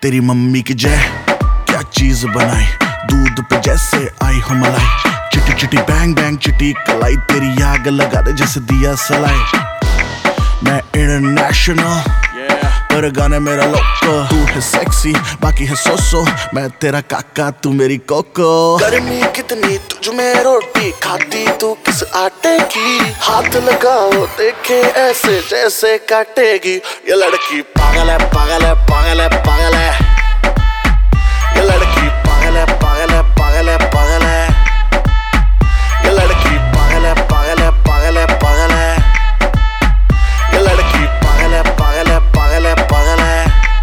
तेरी मम्मी की जय, क्या चीज बनाई, दूध पे जैसे आई हो मलाई। चिटी चिटी बैंग बैंग चिटी कलाई, तेरी आग लगा दे जैसे दिया सलाई। मैं इंटरनेशनल पर गाने मेरा लोको। तू है सेक्सी बाकी है सोसो, मैं तेरा काका तू मेरी कोको। गर्मी कितनी तुझ में रोटी खाती तू किस आटे की, हाथ लगाओ देखे ऐसे जैसे काटेगी। ये लड़की पागल है पागल है पागल है पागल है, ये लड़की पागल है पागल है पागल है पागल है, ये लड़की पागल है पागल है पागल है पागल है, ये लड़की पागल है पागल है पागल है पागल है।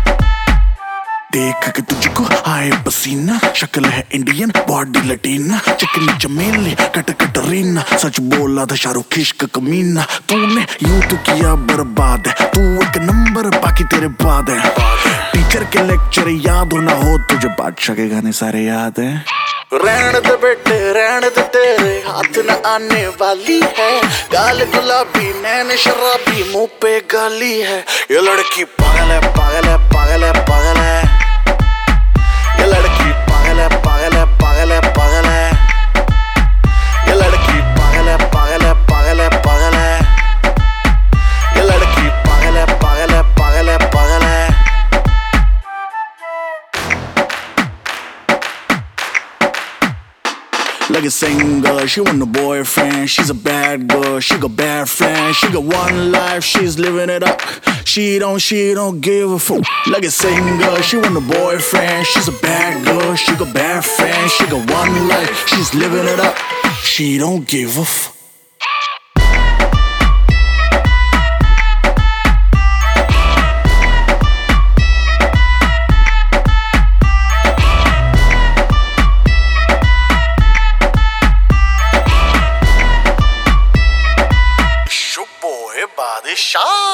देख के तुझको आए पसीना, शक्ल है इंडियन बॉडी लटीना, चिकनी चमेली कट कटरीना, सच बोला था शाहरुख इश्क कमीना। तूने यूं तो किया बर्बाद है, तू एक नंबर बाकी तेरे बाद है। टीचर के लेक्चर याद हो ना हो तुझे, बादशाह के गाने सारे याद है। रहने दे बेटे रहने दे, तेरे हाथ न आने वाली है, गाल गुलाबी नैन शराबी मुंह पे गाली है। ये लड़की पागल है पागल है पागल है पागल है, ये लड़की पागल है पागल है पागल है पागल है, ये लड़की पागल है पागल है पागल है पागल है, ये लड़की पागल है पागल है पागल है पागल है। Like a single, she want a boyfriend. She's a bad girl, she got bad friends. She got one life, she's living it up. She don't give a fuck. Like a single, she want a boyfriend. She's a bad girl, she got bad friends. She got one life, she's living it up. She don't give a fuck. Boy, Badishah.